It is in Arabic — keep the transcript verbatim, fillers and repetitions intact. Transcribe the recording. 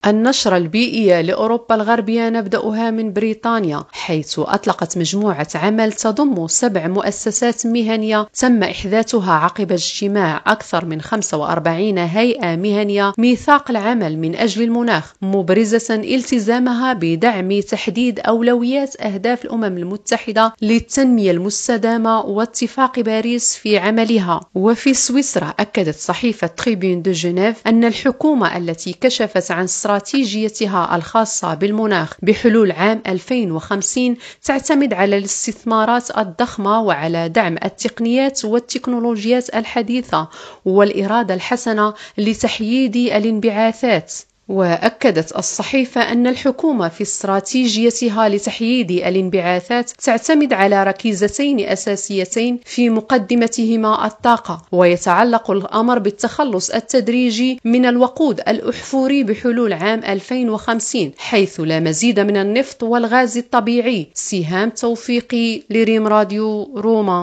النشرة البيئية لأوروبا الغربية نبدأها من بريطانيا، حيث أطلقت مجموعة عمل تضم سبع مؤسسات مهنية تم إحداثها عقب اجتماع أكثر من خمسة وأربعين هيئة مهنية ميثاق العمل من أجل المناخ، مبرزة التزامها بدعم تحديد أولويات أهداف الأمم المتحدة للتنمية المستدامة واتفاق باريس في عملها. وفي سويسرا أكدت صحيفة تريبيون دو جنيف أن الحكومة التي كشفت عن استراتيجيتها الخاصة بالمناخ بحلول عام ألفين وخمسين تعتمد على الاستثمارات الضخمة وعلى دعم التقنيات والتكنولوجيات الحديثة والإرادة الحسنة لتحييد الانبعاثات. وأكدت الصحيفة أن الحكومة في استراتيجيتها لتحييد الانبعاثات تعتمد على ركيزتين أساسيتين في مقدمتهما الطاقة، ويتعلق الأمر بالتخلص التدريجي من الوقود الأحفوري بحلول عام ألفين وخمسين، حيث لا مزيد من النفط والغاز الطبيعي. سهام توفيقي لريم راديو روما.